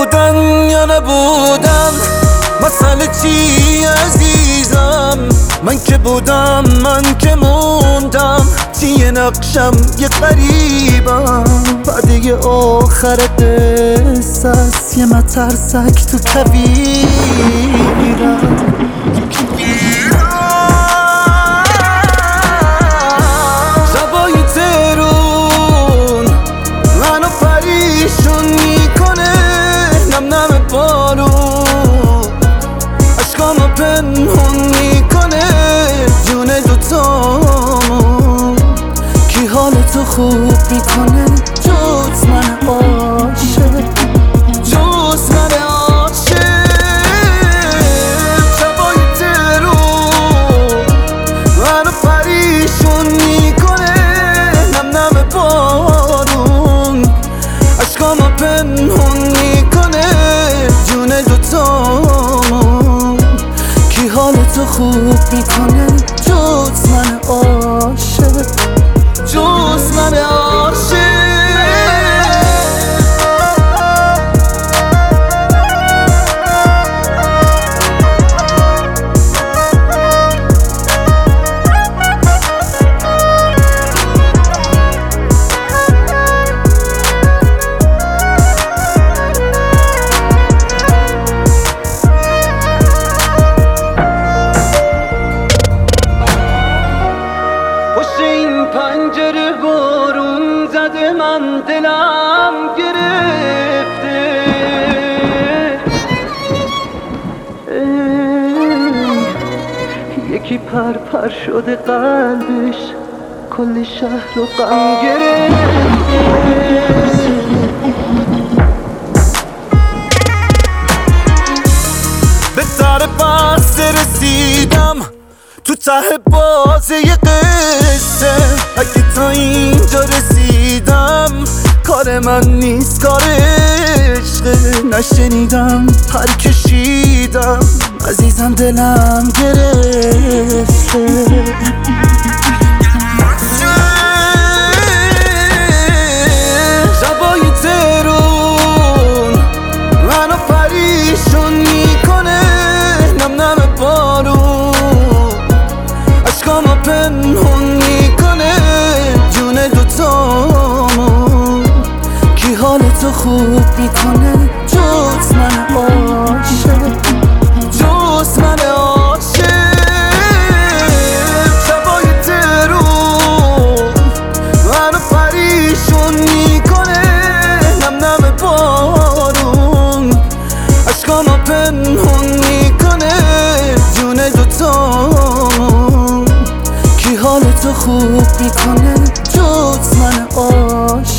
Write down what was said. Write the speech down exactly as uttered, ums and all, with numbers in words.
بودن یا نبودن مسئله چی عزیزم؟ من که بودم، من که موندم، چیه نقشم یه غریبم. بعد آخر قصه است یه مترسک تو کویرم. شبای ترون منو پریشون میکنه، نم نم بارون عشقامو پنهون میکنه. جون دوتامون کی حالتو خوب میکنه جز من عاشق، جز من عاشق. شبای ترون منو پریشون میکنه، نم نم بارون عشقامو پنهون میکنه. جون دوتامون کی حالتو خوب میکنه جز من عاشق، جز من عاشق. پنجره بارون زده، من دلم گرفته. یکی پر پر شده قلبش، کل شهر رو غم گرفته. به در بسته رسیدم، تو ته بازه یه قصه. اگه تا اینجا رسیدم کار من نیست، کار عشقه. نشنیدم پر کشیدم عزیزم، دلم گرفته. شبای ترون منو پریشون میکنه، نم نم بارون عشقامو پنهون میکنه. جون دوتامون کی حالتو خوب میکنه جز من عاشق، جز من عاشق. شبای ترون منو پریشون میکنه، نم نم بارون عشقامو پنهون میکنه. جون دوتامون کی حالتو خوب میکنه جز من عاشق.